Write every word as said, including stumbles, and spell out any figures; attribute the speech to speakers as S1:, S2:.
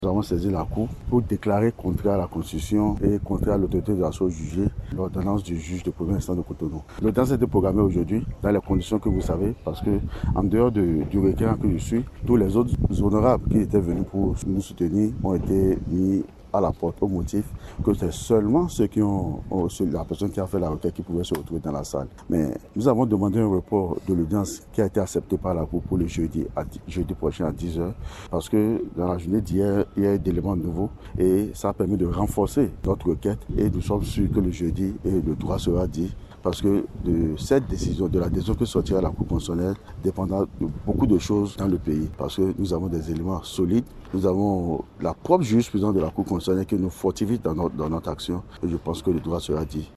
S1: Nous avons saisi la Cour pour déclarer contraire à la Constitution et contraire à l'autorité de la chose jugée l'ordonnance du juge de premier instance de Cotonou. L'audience a été programmée aujourd'hui dans les conditions que vous savez, parce que en dehors de, du requérant que je suis, tous les autres honorables qui étaient venus pour nous soutenir ont été mis à la porte au motif que c'est seulement ceux qui ont, la personne qui a fait la requête qui pouvait se retrouver dans la salle. Mais nous avons demandé un report de l'audience qui a été accepté par la Cour pour le jeudi, à, jeudi prochain à dix heures, parce que dans la journée d'hier, il y a eu d'éléments nouveaux et ça a permis de renforcer notre requête et nous sommes sûrs que le jeudi le droit sera dit. Parce que de cette décision, de la décision que sortira la Cour constitutionnelle, dépendra de beaucoup de choses dans le pays. Parce que nous avons des éléments solides, nous avons la propre jurisprudence de la Cour constitutionnelle qui nous fortifie dans notre, dans notre action. Et je pense que le droit sera dit.